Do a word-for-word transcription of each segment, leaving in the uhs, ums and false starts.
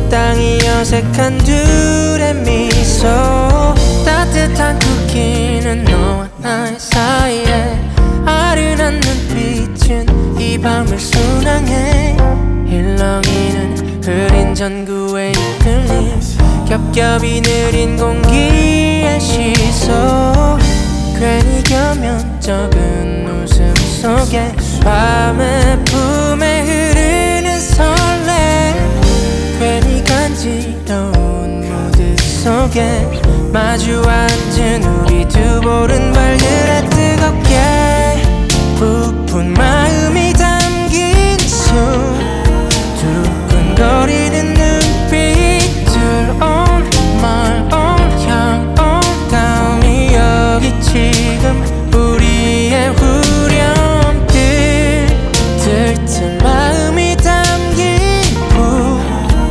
땅이 어색한 둘의 미소 따뜻한 쿠키는 너와 나의 사이에 아른한 눈빛은 이 밤을 순항해 일렁이는 흐린 전구의 이끌림 겹겹이 느린 공기의 시속 괜히 겸연 적은 웃음 속에 밤의 품에 흐르는 설렘 괜히 간지러운 무드 속에 마주 앉은 우리 두 보른 발들에 뜨겁게 부푼 마음이 담긴 숨 두근거리는 눈빛들 on my own 향 on 감이 여기 지금 우리의 후렴들 들뜬 마음이 담긴 부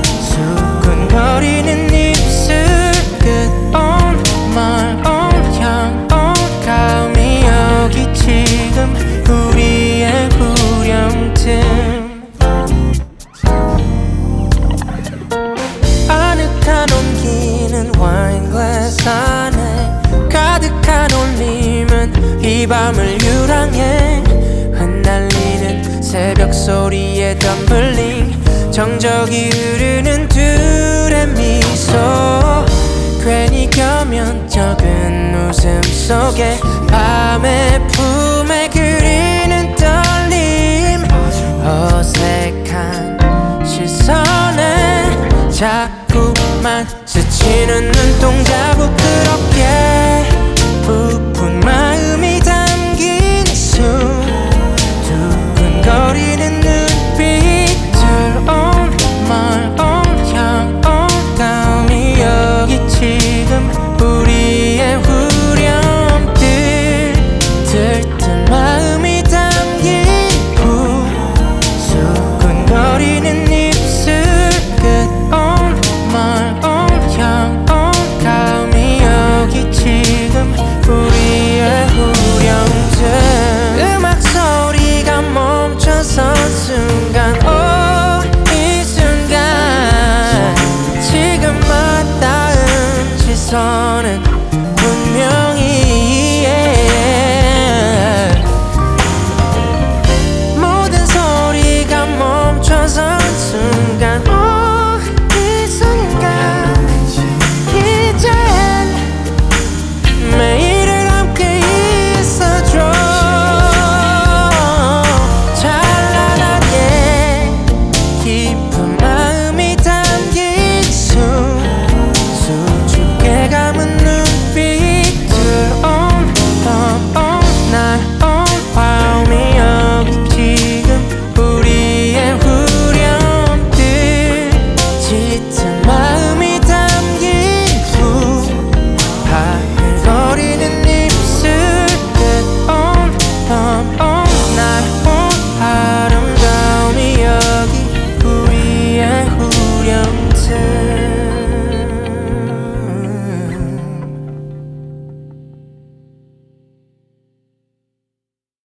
수근거리는 입술 끝 on my own 향 on 감이 여기 지금 우리의 후렴들 아늑한 온기는 와인 글라스 안에 가득한 울림은 이 밤을 유랑해 흩날리는 새벽 소리에 덤블링 정적이 흐르는 둘의 미소 괜히 겸연 적은 웃음 속에 밤의 품에 그리는 떨림 어색한 시선에 자꾸만 스치는 눈동자 부끄럽게